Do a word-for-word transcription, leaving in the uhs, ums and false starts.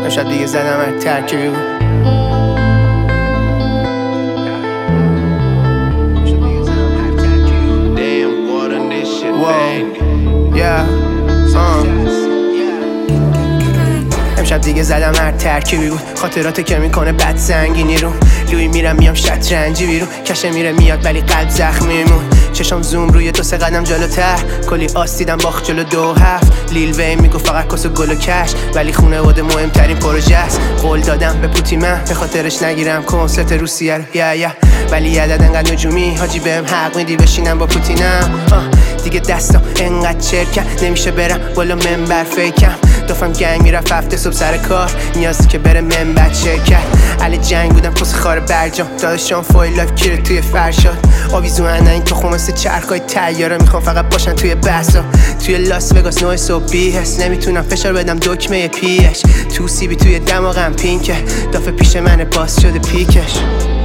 امشب دیگه زدم هر ترکیبی بود. امشب دیگه زدم هر ترکیبی بود. خاطراته که میکنه بد سنگینی رو لوی میرم میام شطرنجی بیرون. کشه میره میاد ولی قلب زخمی مون. چشم زوم روی دو سه قدم جلوتر. کلی آس دیدم باخت جلو دو هفت. لیل وین میگو فقط کس و گل و کش، ولی خونواده مهمترین پروژه است. قول دادم به پوتی من به خاطرش نگیرم کنسرت روسیه رو یا یا ولی عدد انقدر نجومی حاجی بهم حق میدی بشینم با پوتینم. دیگه دستم انقدر چرکم نمیشه برم بالا منبر فیکم. دفعم گنگ میرفت هفته صبح سر کار نیازی که بره منبر شرکت. علی جنگ بودم پس خار برجام داداشم فایل لایف کیره توی فرشاد. آویزون انا این تخم مثل چرخای تیاره میخوام فقط باشن توی بحثا. توی لاس وگاس نوع صبحی هست نمیتونم فشار بدم دکمه پیش. تو سیبی توی دماغم پینکه دافه پیش من باز شده پیکش.